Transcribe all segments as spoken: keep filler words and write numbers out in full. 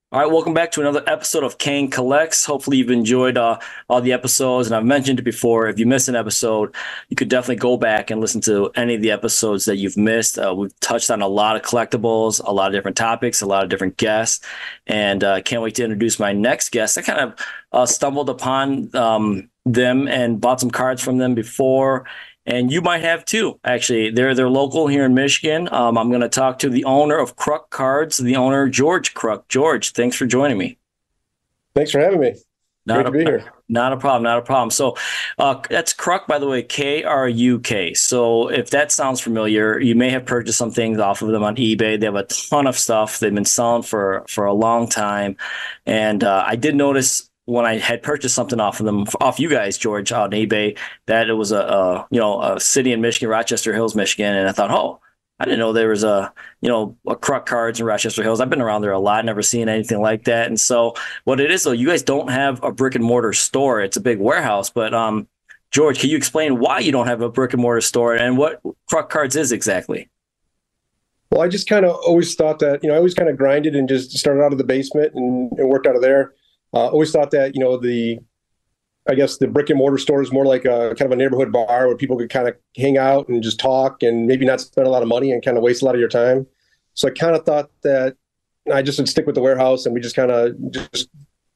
All right, welcome back to another episode of Kane Collects. Hopefully, you've enjoyed uh, all the episodes. And I've mentioned it before. If you missed an episode, you could definitely go back and listen to any of the episodes that you've missed. Uh, we've touched on a lot of collectibles, a lot of different topics, a lot of different guests. And I uh, can't wait to introduce my next guest. I kind of uh, stumbled upon um, them and bought some cards from them before. And you might have too, actually. They're they're local here in Michigan. Um, I'm going to talk to the owner of Kruk Cards, the owner, George Kruk. George, thanks for joining me. Thanks for having me. Not Great a, to be here. not a problem, not a problem. So uh, that's Kruk, by the way, K R U K. So if that sounds familiar, you may have purchased some things off of them on eBay. They have a ton of stuff. They've been selling for, for a long time. And uh, I did notice when I had purchased something off of them, off you guys, George, on eBay, that it was a, a you know a city in Michigan, Rochester Hills, Michigan, and I thought, oh, I didn't know there was a you know a Kruk Cards in Rochester Hills. I've been around there a lot, never seen anything like that. And so, what it is though, you guys don't have a brick and mortar store; it's a big warehouse. But um, George, can you explain why you don't have a brick and mortar store and what Kruk Cards is exactly? Well, I just kind of always thought that, you know, I always kind of grinded and just started out of the basement and, and worked out of there. Uh, always thought that, you know, the, I guess the brick and mortar store is more like a kind of a neighborhood bar where people could kind of hang out and just talk and maybe not spend a lot of money and kind of waste a lot of your time. So I kind of thought that I just would stick with the warehouse and we just kind of just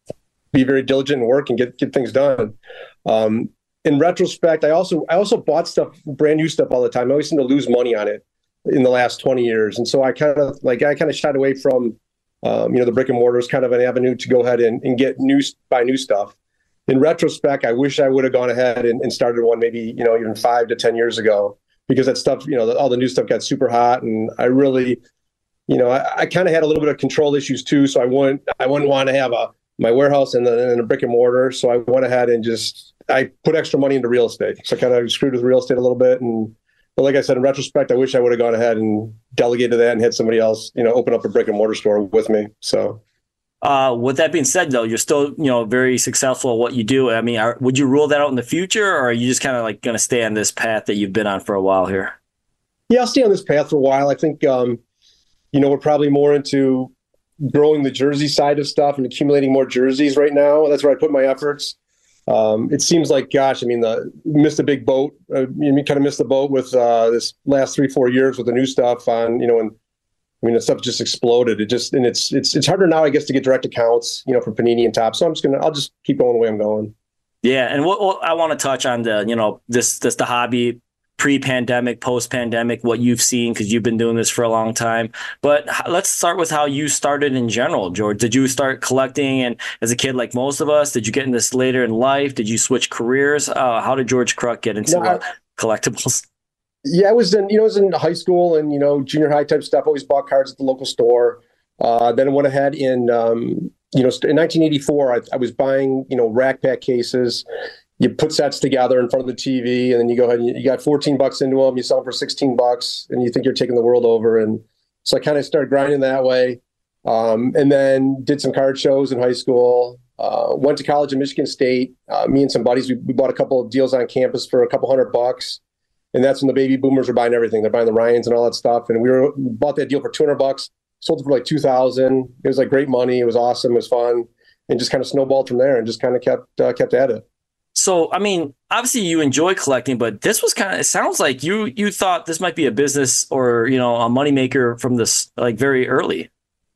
be very diligent and work and get, get things done. Um, in retrospect, I also, I also bought stuff, brand new stuff all the time. I always seem to lose money on it in the last twenty years. And so I kind of like, I kind of shied away from, um, you know, the brick and mortar is kind of an avenue to go ahead and, and get new, buy new stuff. In retrospect, I wish I would have gone ahead and, and started one maybe, you know, even five to ten years ago, because that stuff, you know, all the new stuff got super hot. And I really, you know, I, I kind of had a little bit of control issues too. So I wouldn't, I wouldn't want to have a, my warehouse and, the, and a brick and mortar. So I went ahead and just, I put extra money into real estate. So I kind of screwed with real estate a little bit. And, but like I said, in retrospect, I wish I would have gone ahead and delegated that and had somebody else, you know, open up a brick and mortar store with me. So, Uh, with that being said, though, you're still, you know, very successful at what you do. I mean, are, would you rule that out in the future, or are you just kind of like going to stay on this path that you've been on for a while here? yeah, I'll stay on this path for a while. I think, um, you know, we're probably more into growing the jersey side of stuff and accumulating more jerseys right now. That's where I put my efforts. Um, it seems like, gosh, I mean, the missed a big boat. Uh, you kind of missed the boat with uh, this last three, four years with the new stuff on, you know, and I mean, the stuff just exploded. It just, and it's, it's, it's harder now, I guess, to get direct accounts, you know, for Panini and Top. So I'm just going to, I'll just keep going the way I'm going. Yeah, and what, what I want to touch on the, you know, this, this the hobby pre-pandemic, post-pandemic, what you've seen because you've been doing this for a long time. But h- let's start with how you started in general, George. Did you start collecting and as a kid, like most of us? Did you get into this later in life? Did you switch careers? Uh, how did George Kruk get into No, I, uh, collectibles? yeah, I was in, you know, I was in high school and, you know, junior high type stuff. Always bought cards at the local store. Uh, then I went ahead in, um, you know, in nineteen eighty-four, I, I was buying, you know, Rack Pack cases. You put sets together in front of the T V, and then you go ahead and you, you got fourteen bucks into them. You sell them for sixteen bucks, and you think you're taking the world over. And so I kind of started grinding that way, um, and then did some card shows in high school. Uh, went to college at Michigan State. Uh, me and some buddies, we, we bought a couple of deals on campus for a couple hundred bucks. And that's when the baby boomers were buying everything. They're buying the Ryans and all that stuff. And we were we bought that deal for two hundred bucks, sold it for like two thousand. It was like great money. It was awesome. It was fun, and just kind of snowballed from there and just kind of kept uh, kept at it. So, I mean, obviously you enjoy collecting, but this was kind of, it sounds like you, you thought this might be a business or, you know, a moneymaker from this, like very early.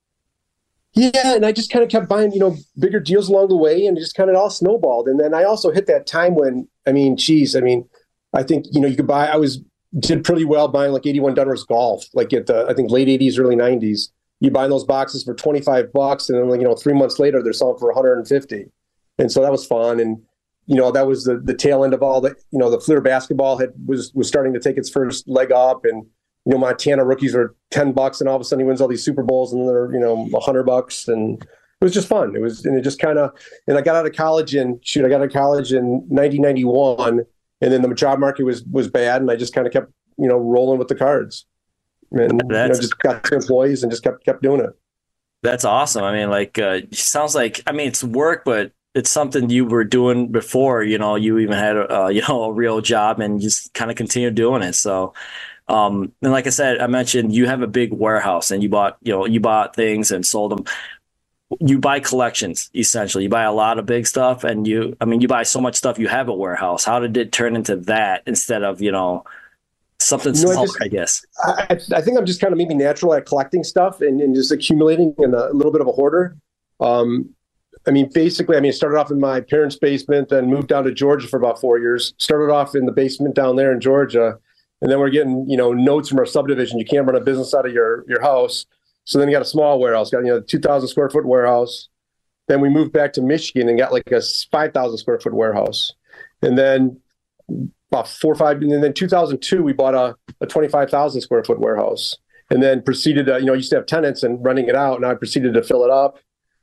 Yeah, and I just kind of kept buying, you know, bigger deals along the way, and it just kind of all snowballed. And then I also hit that time when, I mean, geez, I mean, I think, you know, you could buy, I was, did pretty well buying like eighty-one Dunner's Golf, like at the, I think late eighties, early nineties. You buy those boxes for twenty-five bucks, and then, like, you know, three months later, they're selling for one hundred fifty. And so that was fun. And, you know, that was the, the tail end of all that, you know, the Fleer basketball had, was, was starting to take its first leg up. And, you know, Montana rookies were ten bucks, and all of a sudden he wins all these Super Bowls, and they're, you know, a hundred bucks. And it was just fun. It was, and it just kind of, and I got out of college and shoot, I got out of college in nineteen ninety-one. And then the job market was was bad, and I just kind of kept, you know, rolling with the cards, and you know, just got two employees and just kept kept doing it. That's awesome. I mean, like, uh, sounds like, I mean, it's work, but it's something you were doing before, you know, you even had, uh, you know, a real job and just kind of continue doing it. So, um, and like I said, I mentioned you have a big warehouse and you bought, you know, you bought things and sold them. you buy collections essentially. You buy a lot of big stuff, and you, I mean, you buy so much stuff you have a warehouse. How did it turn into that instead of, you know, something You know, I smaller, just- I guess? I, I think I'm just kind of maybe natural at collecting stuff and, and just accumulating and a little bit of a hoarder. Um, I mean, basically, I mean, it started off in my parents' basement, then moved down to Georgia for about four years. Started off in the basement down there in Georgia, and then we're getting, you know, notes from our subdivision. You can't run a business out of your your house. So then you got a small warehouse, got, you know, two thousand square foot warehouse. Then we moved back to Michigan and got like a five thousand square foot warehouse. And then about four or five, and then two thousand two, we bought a, a twenty-five thousand square foot warehouse, and then proceeded to, you know, used to have tenants and running it out. Now I proceeded to fill it up.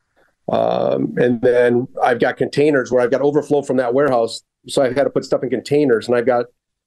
Um, and then I've got containers where I've got overflow from that warehouse. So I've had to put stuff in containers, and I've got,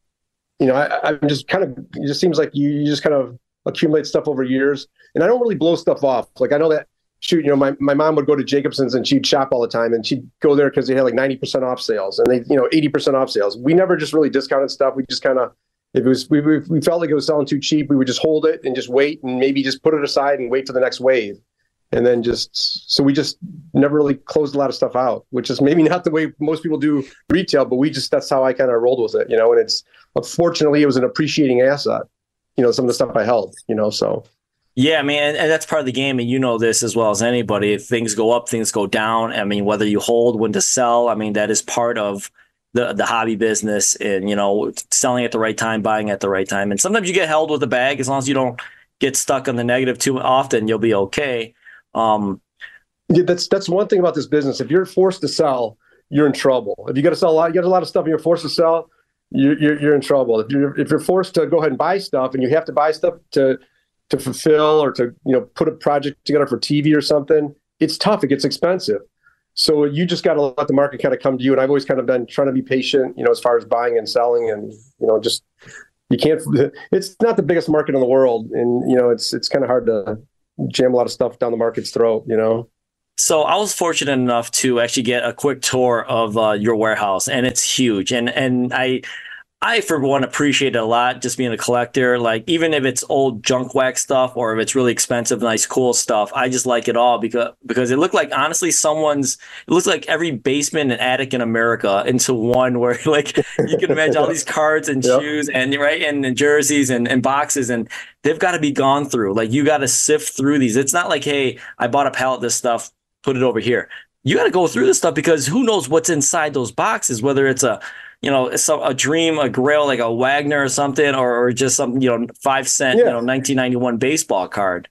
you know, I, I'm just kind of, it just seems like you, you just kind of accumulate stuff over years. And I don't really blow stuff off. Like, I know that, shoot, you know, my, my mom would go to Jacobson's and she'd shop all the time, and she'd go there because they had like ninety percent off sales, and they, you know, eighty percent off sales. We never just really discounted stuff. We just kind of, if it was, we, we, we felt like it was selling too cheap, we would just hold it and just wait and maybe just put it aside and wait for the next wave. And then just, so we just never really closed a lot of stuff out, which is maybe not the way most people do retail, but we just, that's how I kind of rolled with it, you know, and it's, unfortunately, it was an appreciating asset, you know, some of the stuff I held, you know, so. Yeah, I mean, and, and that's part of the game, and you know this as well as anybody. If things go up, things go down. I mean, whether you hold, when to sell, I mean, that is part of the the hobby business, and, you know, selling at the right time, buying at the right time. And sometimes you get held with a bag. As long as you don't get stuck on the negative too often, you'll be okay. Um, Yeah, that's that's one thing about this business. If you're forced to sell, you're in trouble. If you got to sell a lot, you got a lot of stuff, and you're forced to sell, you're you're, you're in trouble. If you're if you're forced to go ahead and buy stuff, and you have to buy stuff to to fulfill or to, you know, put a project together for T V or something, it's tough. It gets expensive. So you just got to let the market kind of come to you. And I've always kind of been trying to be patient, you know, as far as buying and selling, and, you know, just, you can't, it's not the biggest market in the world. And, you know, it's, it's kind of hard to jam a lot of stuff down the market's throat, you know? So I was fortunate enough to actually get a quick tour of uh, your warehouse, and it's huge. And and I, I for one appreciate it a lot. Just being a collector, like even if it's old junk wax stuff or if it's really expensive, nice, cool stuff, I just like it all because because it looked like, honestly, someone's. It looks like every basement and attic in America into one, where like you can imagine all these cards and Yep. shoes and right and, and jerseys and, and boxes, and they've got to be gone through. Like, you got to sift through these. It's not like, hey, I bought a pallet of this stuff, put it over here. You got to go through this stuff because who knows what's inside those boxes, whether it's a, you know, it's a, a dream, a grail, like a Wagner or something, or, or just some, you know, five cent, Yeah. you know, nineteen ninety-one baseball card.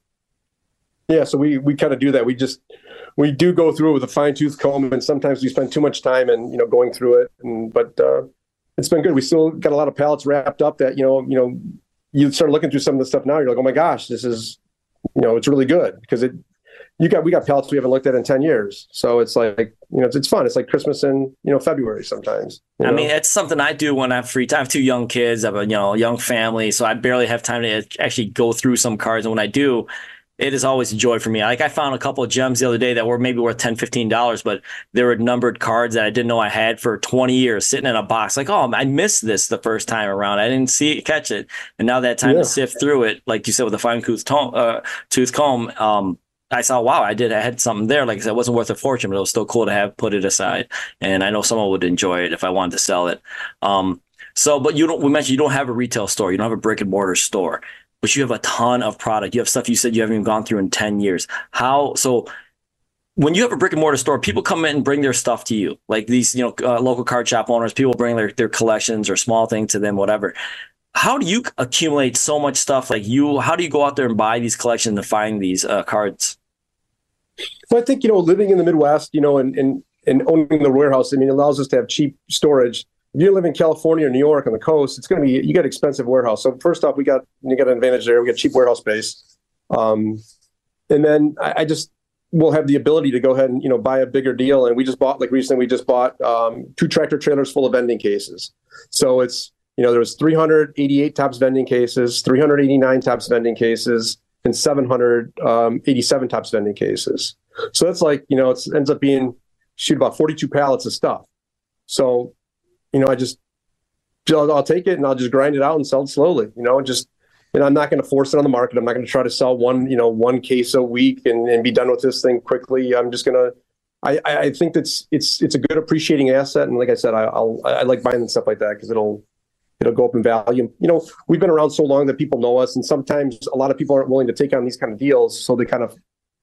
Yeah. So we, we kind of do that. We just, we do go through it with a fine tooth comb, and sometimes we spend too much time and, you know, going through it. And, but, uh, it's been good. We still got a lot of pallets wrapped up that, you know, you know, you start looking through some of the stuff now, you're like, oh my gosh, this is, you know, it's really good because it, you got, we got pallets we haven't looked at in ten years. So it's like, you know, it's, it's fun. It's like Christmas in, you know, February sometimes. you I know? mean, it's something I do when I have free time. I have two young kids, I have a, you know, young family, so I barely have time to actually go through some cards. And when I do, it is always a joy for me. Like, I found a couple of gems the other day that were maybe worth ten dollars, fifteen dollars, but they were numbered cards that I didn't know I had for twenty years sitting in a box. Like, oh, I missed this the first time around. I didn't see it, catch it. And now that time Yeah. to sift through it, like you said, with a fine tooth comb, uh, tooth comb, um, I saw, wow, I did. I had something there. Like I said, it wasn't worth a fortune, but it was still cool to have put it aside. And I know someone would enjoy it if I wanted to sell it. Um, so, but you don't, we mentioned you don't have a retail store. You don't have a brick and mortar store, but you have a ton of product. You have stuff you said you haven't even gone through in ten years. How, so when you have a brick and mortar store, people come in and bring their stuff to you. Like these, you know, uh, local card shop owners, people bring their, their collections or small things to them, whatever. How do you accumulate so much stuff? Like you, how do you go out there and buy these collections and find these uh, cards? Well, I think, you know, living in the Midwest, you know, and, and, and owning the warehouse, I mean, it allows us to have cheap storage. If you live in California or New York on the coast, it's going to be, you got expensive warehouse. So first off, we got, you got an advantage there. We got cheap warehouse space. Um, and then I, I just will have the ability to go ahead and, you know, buy a bigger deal. And we just bought, like recently, we just bought um, two tractor trailers full of vending cases. So it's, you know, there was three hundred eighty-eight Topps vending cases, three hundred eighty-nine Topps vending cases, and seven hundred eighty-seven Topps vending cases. So that's like, you know, it ends up being, shoot, about forty-two pallets of stuff. So, you know, I just, I'll, I'll take it and I'll just grind it out and sell it slowly, you know, and just, and I'm not going to force it on the market. I'm not going to try to sell one, you know, one case a week and, and be done with this thing quickly. I'm just going to, I, I think that's, it's, it's a good appreciating asset. And like I said, I, I'll, I like buying stuff like that because it'll, it'll go up in value. You know, we've been around so long that people know us, and sometimes a lot of people aren't willing to take on these kind of deals. So they kind of,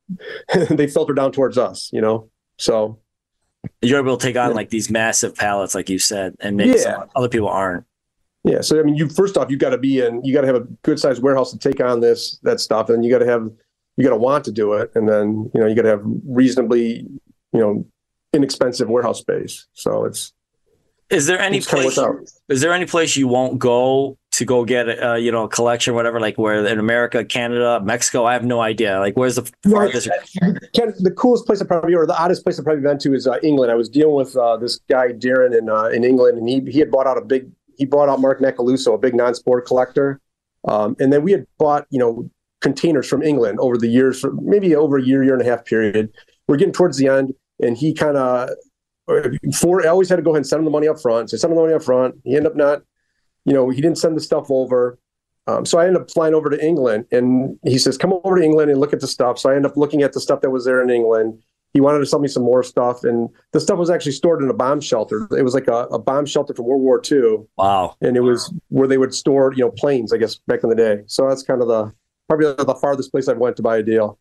they filter down towards us, you know, so. You're able to take on yeah. like these massive pallets, like you said, and maybe yeah. some other people aren't. Yeah. So, I mean, you, first off, you've got to be in, you got to have a good sized warehouse to take on this, that stuff. And you got to have, you got to want to do it. And then, you know, you got to have reasonably, you know, inexpensive warehouse space. So it's, is there any place, is there any place you won't go to go get a, uh, you know, a collection or whatever, like where in America, Canada, Mexico? I have no idea. Like, where's the farthest? Ken, the coolest place I probably, or the oddest place I probably been to is uh, England. I was dealing with uh, this guy, Darren, in, uh, in England, and he, he had bought out a big, he brought out Mark Macaluso, a big non-sport collector. Um, and then we had bought, you know, containers from England over the years, for maybe over a year, year and a half period. We're getting towards the end, and he kind of, for I always had to go ahead and send him the money up front. So send him the money up front. He ended up not, you know, he didn't send the stuff over. Um, so I ended up flying over to England, and he says, come over to England and look at the stuff. So I ended up looking at the stuff that was there in England. He wanted to sell me some more stuff, and the stuff was actually stored in a bomb shelter. It was like a, a bomb shelter from World War Two. Wow. And it was where they would store, you know, planes, I guess, back in the day. So that's kind of the, probably the farthest place I've went to buy a deal.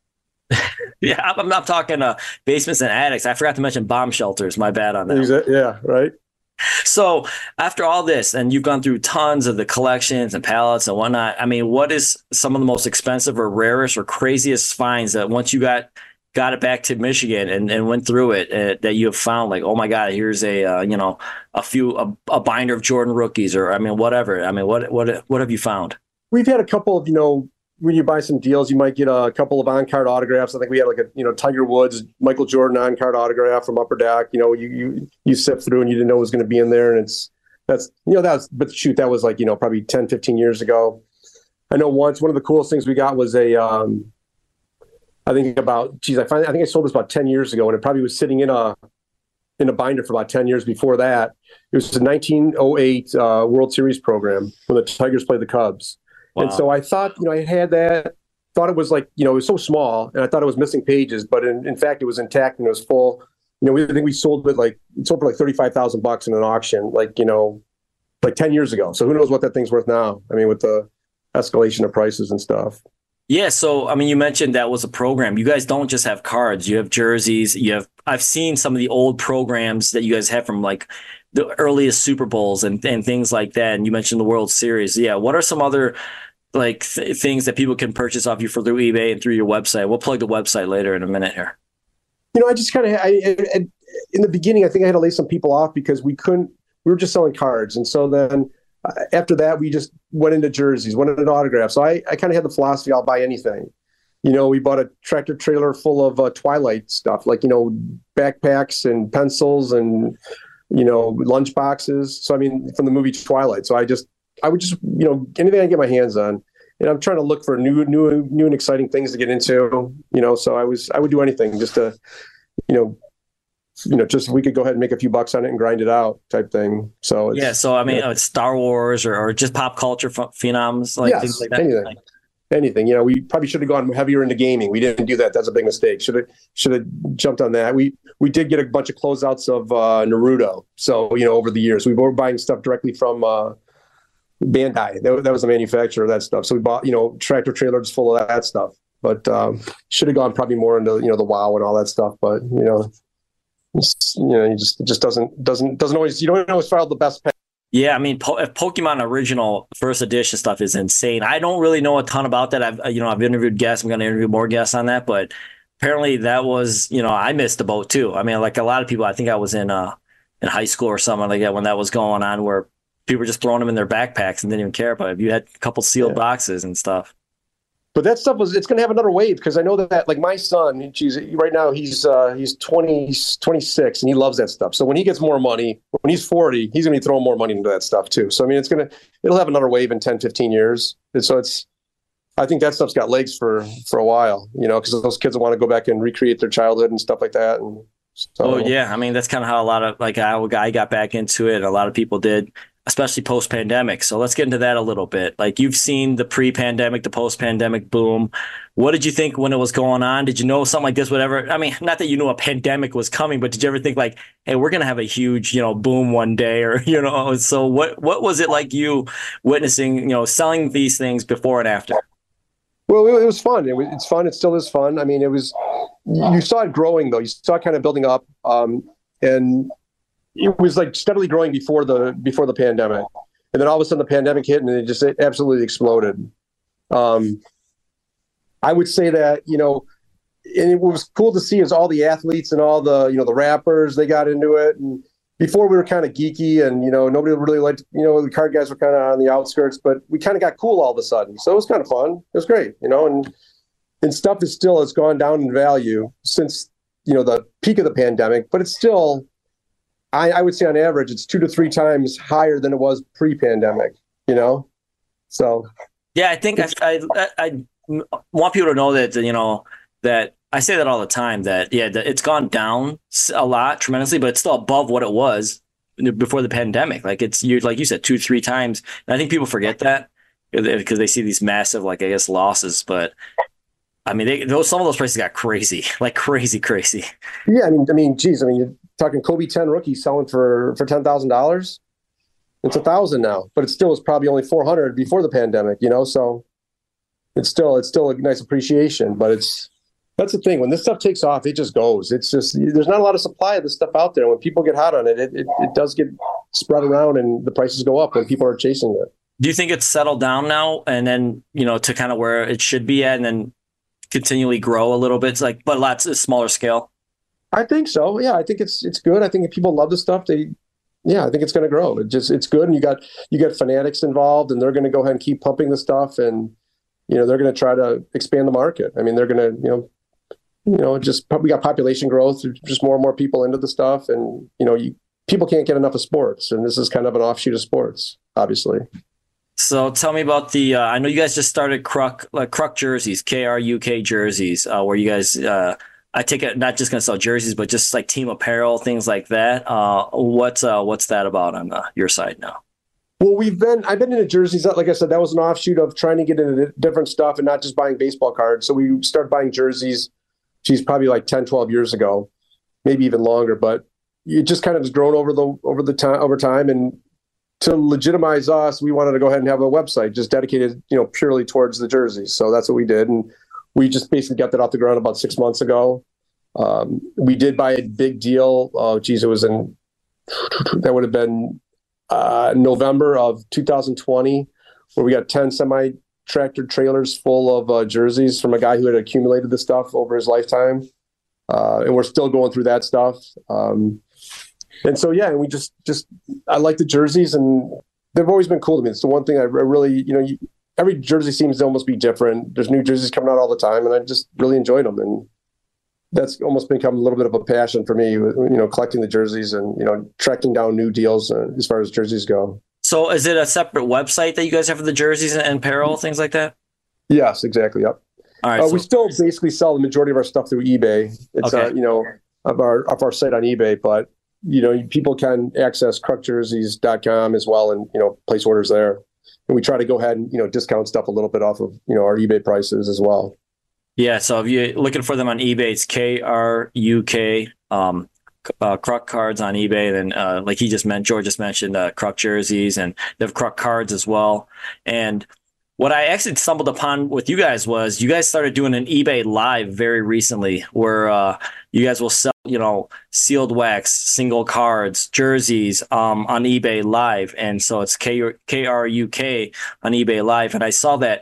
Yeah, I'm not talking uh, basements and attics. I forgot to mention bomb shelters. My bad on that. Yeah, right. So after all this, and you've gone through tons of the collections and pallets and whatnot, I mean, what is some of the most expensive or rarest or craziest finds that once you got got it back to Michigan and, and went through it uh, that you have found, like, oh my God, here's a uh, you know a few a, a binder of Jordan rookies, or I mean whatever. I mean, what what what have you found? We've had a couple of, you know, when you buy some deals, you might get a couple of on-card autographs. I think we had like a, you know, Tiger Woods, Michael Jordan on-card autograph from Upper Deck. You know, you you you sift through and you didn't know it was going to be in there. And it's, that's, you know, that's, but shoot, that was like, you know, probably ten, fifteen years ago. I know once, one of the coolest things we got was a, um, I think about, geez, I find, I think I sold this about ten years ago, and it probably was sitting in a, in a binder for about ten years before that. It was a nineteen oh eight uh, World Series program when the Tigers played the Cubs. Wow. And so I thought, you know, I had that, thought it was like, you know, it was so small, and I thought it was missing pages, but in, in fact, it was intact and it was full. You know, we I think we sold it like, it sold for like thirty-five thousand bucks in an auction, like, you know, like ten years ago. So who knows what that thing's worth now? I mean, with the escalation of prices and stuff. Yeah. So, I mean, you mentioned that was a program. You guys don't just have cards, you have jerseys, you have, I've seen some of the old programs that you guys have from like the earliest Super Bowls and, and things like that. And you mentioned the World Series. Yeah. What are some other like th- things that people can purchase off you for through eBay and through your website? We'll plug the website later in a minute here. You know, I just kind of, I, I, in the beginning, I think I had to lay some people off because we couldn't, we were just selling cards. And so then uh, after that, we just went into jerseys, went into autographs. So I, I kind of had the philosophy, I'll buy anything. You know, we bought a tractor trailer full of uh, Twilight stuff, like, you know, backpacks and pencils and, you know, lunch boxes. So, I mean, from the movie Twilight. So I just, I would just, you know, anything I get my hands on. And I'm trying to look for new, new, new and exciting things to get into, you know, so I was, I would do anything just to, you know, you know, just, we could go ahead and make a few bucks on it and grind it out type thing. So it's, yeah. So, I mean, you know, it's Star Wars or, or just pop culture phenoms, like yes, things like that. Anything. Like, anything, you know, we probably should have gone heavier into gaming. We didn't do that. That's a big mistake. Should have, should have jumped on that. We, we did get a bunch of closeouts of uh, Naruto. So, you know, over the years, we were buying stuff directly from uh, Bandai. That, that was the manufacturer of that stuff. So we bought, you know, tractor trailers full of that stuff. But um, should have gone probably more into, you know, the WoW and all that stuff. But, you know, you know, you just, it just doesn't, doesn't, doesn't always, you don't always file the best pay. Yeah, I mean, po- Pokemon original first edition stuff is insane. I don't really know a ton about that. I've, you know, I've interviewed guests. I'm going to interview more guests on that, but apparently that was, you know, I missed the boat too. I mean, like a lot of people, I think I was in, uh, in high school or something like that when that was going on, where people were just throwing them in their backpacks and didn't even care about it. You had a couple sealed yeah. boxes and stuff. But that stuff was, it's going to have another wave, because I know that, like my son, geez, right now he's uh, he's twenty, twenty-six, and he loves that stuff. So when he gets more money, when he's forty, he's going to be throwing more money into that stuff too. So, I mean, it's going to, it'll have another wave in ten, fifteen years. And so it's, I think that stuff's got legs for, for a while, you know, because those kids will want to go back and recreate their childhood and stuff like that. And so, oh, yeah. I mean, that's kind of how a lot of, like, how I got back into it. A lot of people did. especially post-pandemic. So let's get into that a little bit. Like you've seen the pre-pandemic, the post-pandemic boom. What did you think when it was going on? Did you know something like this, whatever? I mean, not that you knew a pandemic was coming, but did you ever think like, hey, we're going to have a huge, you know, boom one day, or, you know, so what, what was it like you witnessing, you know, selling these things before and after? Well, it was fun. It was, it's fun. It still is fun. I mean, it was, you saw it growing though. You saw it kind of building up. Um, and it was like steadily growing before the, before the pandemic. And then all of a sudden the pandemic hit and it just it absolutely exploded. Um, I would say that, you know, and it was cool to see is all the athletes and all the, you know, the rappers, they got into it. And before we were kind of geeky and, you know, nobody really liked, you know, the card guys were kind of on the outskirts, but we kind of got cool all of a sudden. So it was kind of fun. It was great, you know, and, and stuff is still, has gone down in value since, you know, the peak of the pandemic, but it's still, I, I would say on average, it's two to three times higher than it was pre-pandemic, you know? So. Yeah, I think I, I, I want people to know that, you know, that I say that all the time, that, yeah, that it's gone down a lot tremendously, but it's still above what it was before the pandemic. Like it's, you like you said, two, three times. And I think people forget that because they see these massive, like, I guess, losses. But I mean, they, those, some of those prices got crazy, like crazy, crazy. Yeah. I mean, I mean, geez, I mean, you're talking Kobe ten rookie selling for, for ten thousand dollars. It's a thousand now, but it still was probably only four hundred before the pandemic, you know? So it's still, it's still a nice appreciation, but it's, that's the thing. When this stuff takes off, it just goes. It's just, there's not a lot of supply of this stuff out there. When people get hot on it, it, it, it does get spread around and the prices go up when people are chasing it. Do you think it's settled down now and then, you know, to kind of where it should be at and then continually grow a little bit? It's like, but lots of smaller scale. I think so. Yeah. I think it's, it's good. I think if people love the stuff, they, yeah, I think it's going to grow. It just, it's good. And you got, you got fanatics involved and they're going to go ahead and keep pumping the stuff. And, you know, they're going to try to expand the market. I mean, they're going to, you know, you know, just we got population growth, just more and more people into the stuff. And, you know, you, people can't get enough of sports. And this is kind of an offshoot of sports, obviously. So tell me about the, uh, I know you guys just started Kruk, like Kruk jerseys, K R U K jerseys, uh, where you guys, uh, I take it, not just going to sell jerseys, but just like team apparel, things like that. Uh, what's, uh, what's that about on uh, your side now? Well, we've been, I've been into jerseys. Like I said, that was an offshoot of trying to get into different stuff and not just buying baseball cards. So we started buying jerseys. Geez, probably like ten, twelve years ago, maybe even longer, but it just kind of has grown over the, over the time, over time. And to legitimize us, we wanted to go ahead and have a website just dedicated, you know, purely towards the jerseys. So that's what we did. And we just basically got that off the ground about six months ago. Um, we did buy a big deal. Oh, geez, it was in, that would have been uh, November of two thousand twenty, where we got ten semi tractor trailers full of uh, jerseys from a guy who had accumulated the stuff over his lifetime. Uh, and we're still going through that stuff. Um, and so, yeah, and we just, just, I like the jerseys and they've always been cool to me. It's the one thing I really, you know, you, every jersey seems to almost be different. There's new jerseys coming out all the time and I just really enjoyed them. And that's almost become a little bit of a passion for me, you know, collecting the jerseys and, you know, tracking down new deals uh, as far as jerseys go. So is it a separate website that you guys have for the jerseys and apparel, things like that? Yes, exactly. Yep. All right. Uh, so- we still basically sell the majority of our stuff through eBay. It's, okay. uh, you know, of our, of our site on eBay, but, you know, people can access kruk jerseys dot com as well and, you know, place orders there. And we try to go ahead and, you know, discount stuff a little bit off of, you know, our eBay prices as well. Yeah. So if you're looking for them on eBay, it's K R U K, um, Uh, Kruk cards on eBay, and uh, like he just meant, George just mentioned, uh, Kruk jerseys, and they have Kruk cards as well. And what I actually stumbled upon with you guys was you guys started doing an eBay live very recently, where uh, you guys will sell, you know, sealed wax, single cards, jerseys um, on eBay live, and so it's K R U K on eBay live, and I saw that.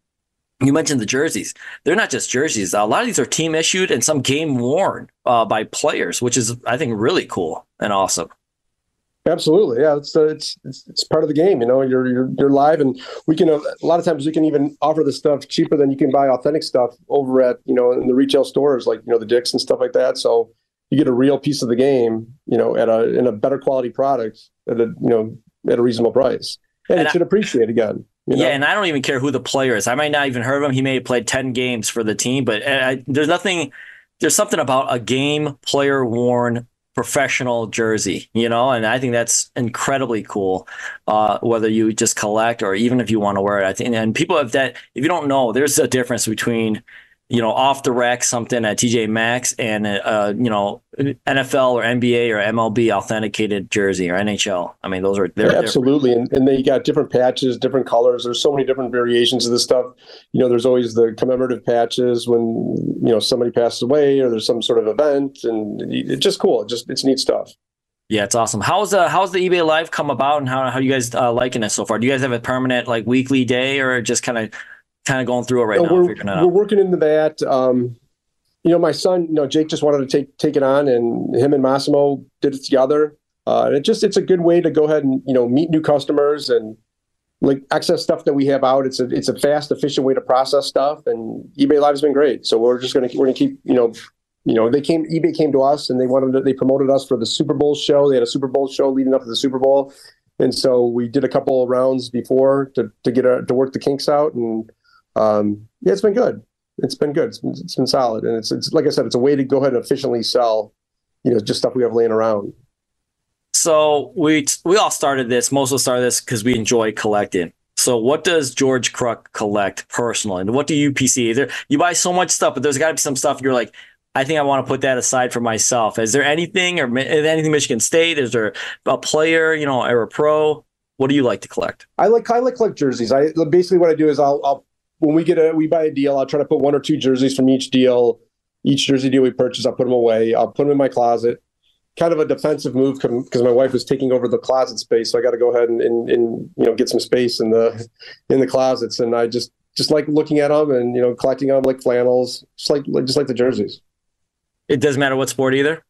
You mentioned the jerseys. They're not just jerseys. A lot of these are team issued and some game worn uh, by players, which is, I think, really cool and awesome. Absolutely. Yeah. It's, uh, it's, it's, it's part of the game. You know, you're, you're, you're live and we can, uh, a lot of times we can even offer this stuff cheaper than you can buy authentic stuff over at, you know, in the retail stores, like, you know, the Dick's and stuff like that. So you get a real piece of the game, you know, at a, in a better quality product at a, you know, at a reasonable price. And, and it I- should appreciate again. You know? Yeah, and I don't even care who the player is. I might not even heard of him. He may have played ten games for the team, but I, there's nothing, there's something about a game player worn professional jersey, you know, and I think that's incredibly cool. Uh, whether you just collect or even if you want to wear it, I think, and people have that, if you don't know, there's a difference between, you know, off the rack something at T J Maxx and, uh, you know, N F L or N B A or M L B authenticated jersey or N H L. I mean, those are, they're, yeah, absolutely. And, and they got different patches, different colors. There's so many different variations of this stuff. You know, there's always the commemorative patches when, you know, somebody passes away or there's some sort of event, and it's just cool. It just, it's neat stuff. Yeah, it's awesome. How's the, how's the eBay Live come about, and how, how you guys uh, liking it so far? Do you guys have a permanent like weekly day, or just kind of, kind of going through it right no, now? We're, figuring it we're out? working into that. Um, you know, my son, you know, Jake just wanted to take take it on, and him and Massimo did it together. Uh, and it just it's a good way to go ahead and, you know, meet new customers and like access stuff that we have out. It's a it's a fast, efficient way to process stuff, and eBay Live has been great. So we're just gonna we're gonna keep you know you know they came eBay came to us and they wanted to, they promoted us for the Super Bowl show. They had a Super Bowl show leading up to the Super Bowl, and so we did a couple of rounds before to to get a, to work the kinks out, and um, yeah, it's been good. It's been good. It's been, it's been solid, and it's it's like I said, it's a way to go ahead and efficiently sell, you know, just stuff we have laying around. So we we all started this. Most of us started this because we enjoy collecting. So what does George Kruk collect personally, and what do you P C? There, you buy so much stuff, but there's got to be some stuff you're like, I think I want to put that aside for myself. Is there anything, or is there anything Michigan State? Is there a player, you know, or a pro? What do you like to collect? I like I like collect jerseys. I basically what I do is I'll, I'll when we get a we buy a deal, I'll try to put one or two jerseys from each deal. Each jersey deal we purchase, I'll put them away. I'll put them in my closet. Kind of a defensive move because my wife was taking over the closet space, so I got to go ahead and, and, and you know get some space in the in the closets. And I just just like looking at them and you know collecting them like flannels, just like just like the jerseys. It doesn't matter what sport either.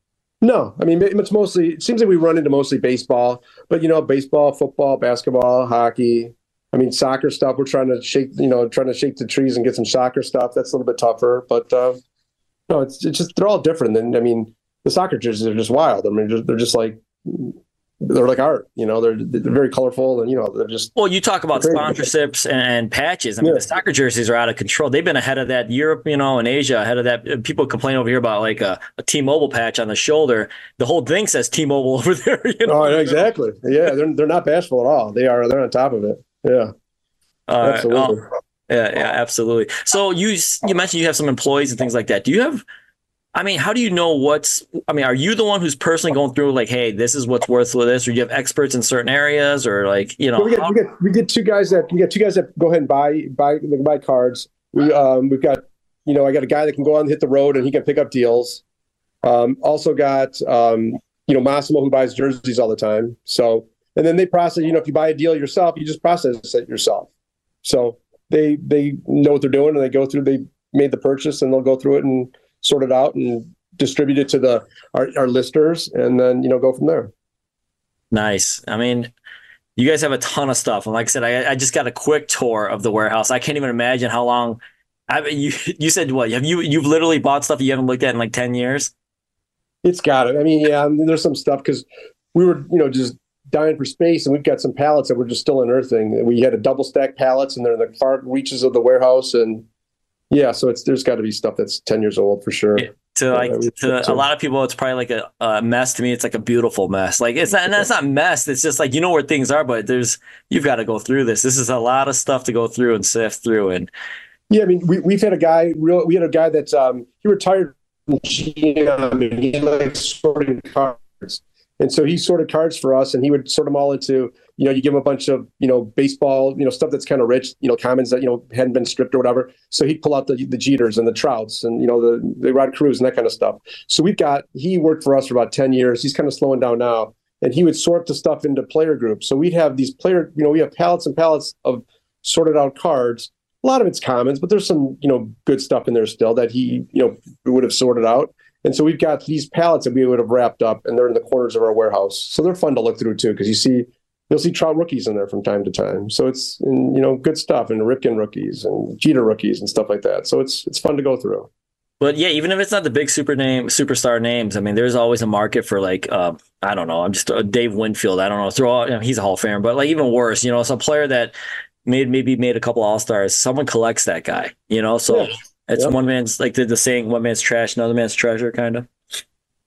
No, I mean it's mostly. It seems like we run into mostly baseball, but you know baseball, football, basketball, hockey. I mean soccer stuff. We're trying to shake you know trying to shake the trees and get some soccer stuff. That's a little bit tougher, but uh, no, it's it's just they're all different. And I mean. The soccer jerseys are just wild. I mean, they're just, they're just like they're like art. You know, they're they're very colorful, and you know, they're just. Well, you talk about sponsorships and, and patches. I mean, yeah. The soccer jerseys are out of control. They've been ahead of that. Europe, you know, and Asia ahead of that. People complain over here about like a, a T-Mobile patch on the shoulder. The whole thing says T-Mobile over there. You know? Oh, exactly. Yeah, they're they're not bashful at all. They are. They're on top of it. Yeah, uh, absolutely. Oh, yeah, yeah, absolutely. So you you mentioned you have some employees and things like that. Do you have? I mean, how do you know what's, I mean, are you the one who's personally going through like, hey, this is what's worth with this, or do you have experts in certain areas, or like, you know, well, we, get, how- we get we get two guys that we get two guys that go ahead and buy buy they can buy cards. We um we've got you know I got a guy that can go out and hit the road and he can pick up deals. Um, also got um you know Massimo who buys jerseys all the time. So and then they process. You know, if you buy a deal yourself, you just process it yourself. So they they know what they're doing and they go through. They made the purchase and they'll go through it and sort it out and distribute it to the our, our listers, and then you know go from there. Nice. I mean, you guys have a ton of stuff, and like I said, I, I just got a quick tour of the warehouse. I can't even imagine how long. I you you said what? Have you you've literally bought stuff you haven't looked at in like ten years? It's got it. I mean, yeah, I mean, there's some stuff because we were you know just dying for space, and we've got some pallets that we're just still unearthing. We had a double stack pallets, and they're in the far reaches of the warehouse, and. Yeah, so it's there's got to be stuff that's ten years old for sure. Yeah, to like uh, to a lot of people, it's probably like a, a mess. To me, it's like a beautiful mess. Like it's not, and that's not mess. It's just like you know where things are, but there's you've got to go through this. This is a lot of stuff to go through and sift through. And yeah, I mean, we we've had a guy. Real, we had a guy that's um he retired from G M and he likes sorting cards, and so he sorted cards for us, and he would sort them all into. You know, you give him a bunch of, you know, baseball, you know, stuff that's kind of rich, you know, commons that, you know, hadn't been stripped or whatever. So he'd pull out the the Jeters and the Trouts and, you know, the, the Rod Cruz and that kind of stuff. So we've got, he worked for us for about ten years. He's kind of slowing down now. And he would sort the stuff into player groups. So we'd have these player, you know, we have pallets and pallets of sorted out cards. A lot of it's commons, but there's some, you know, good stuff in there still that he, you know, would have sorted out. And so we've got these pallets that we would have wrapped up and they're in the corners of our warehouse. So they're fun to look through too, because you see, you'll see Trout rookies in there from time to time. So it's, and, you know, good stuff, and Ripken rookies and Jeter rookies and stuff like that. So it's it's fun to go through. But yeah, even if it's not the big super name, superstar names, I mean, there's always a market for like, uh, I don't know, I'm just uh, Dave Winfield. I don't know, throw out, you know, he's a Hall of Famer, but like even worse, you know, some player that made maybe made a couple All Stars. Someone collects that guy, you know. So yeah. It's yep. one man's like the, the saying, one man's trash, another man's treasure, kind of.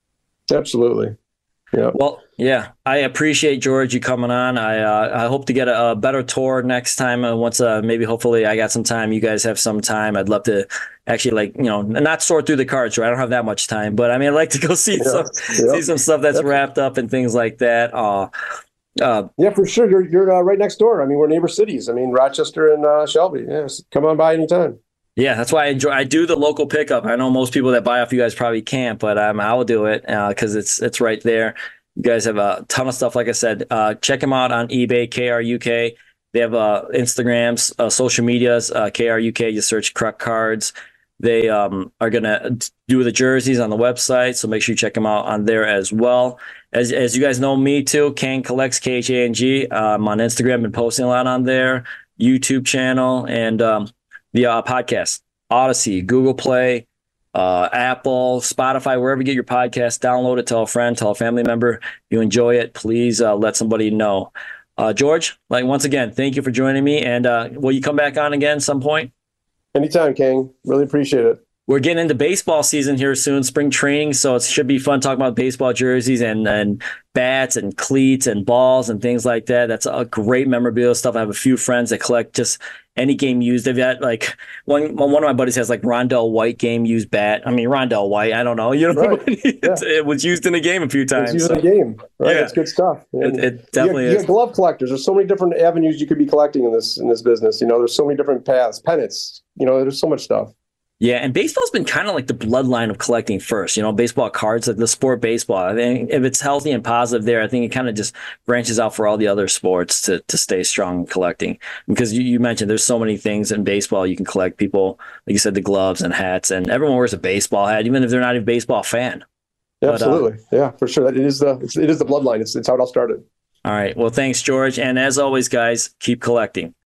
Absolutely. Yeah. Well, yeah, I appreciate George you coming on. I uh, I hope to get a, a better tour next time. Uh, once uh, maybe hopefully I got some time. You guys have some time. I'd love to actually like you know not sort through the cards. Right, I don't have that much time, but I mean I'd like to go see Yeah. some Yeah. see some stuff that's wrapped up and things like that. Uh, uh, Yeah, for sure. You're you're uh, right next door. I mean, we're neighbor cities. I mean, Rochester and uh, Shelby. Yes, come on by anytime. yeah, that's why I enjoy. I do the local pickup. I know most people that buy off you guys probably can't, but um, I will do it because uh, it's it's right there. You guys have a ton of stuff. Like I said, uh, check them out on eBay, K R U K. They have uh, Instagrams, uh, social medias, uh, K R U K. You search Kruk Cards. They um, are going to do the jerseys on the website, so make sure you check them out on there as well. As as you guys know me too, Kang Collects, K H A N G. I'm on Instagram, been posting a lot on there, YouTube channel, and um, the uh, podcast, Odyssey, Google Play, uh, Apple, Spotify, wherever you get your podcast. Download it, tell a friend, tell a family member. If you enjoy it, please uh, let somebody know. Uh, George, like once again, thank you for joining me. And uh, will you come back on again some point? Anytime, Kang. Really appreciate it. We're getting into baseball season here soon, spring training, so it should be fun talking about baseball jerseys and, and bats and cleats and balls and things like that. That's a great memorabilia stuff. I have a few friends that collect just any game used. They've got like one one of my buddies has like Rondell White game used bat. I mean Rondell White, I don't know, you know, Right. it, Yeah. it was used in a game a few times. It's used so. in the game, right? Yeah. It's good stuff. It, it definitely you got, is. You got glove collectors. There's so many different avenues you could be collecting in this in this business. You know, there's so many different paths, pennants. You know, there's so much stuff. Yeah, and baseball's been kind of like the bloodline of collecting first. You know, baseball cards, like the sport baseball. I think if it's healthy and positive there, I think it kind of just branches out for all the other sports to to stay strong in collecting. Because you, you mentioned there's so many things in baseball you can collect. People, like you said, the gloves and hats, and everyone wears a baseball hat, even if they're not a baseball fan. Yeah, But, uh, absolutely. Yeah, for sure. It is the it's, it is the bloodline. It's it's how it all started. All right. Well, thanks, George. And as always, guys, keep collecting.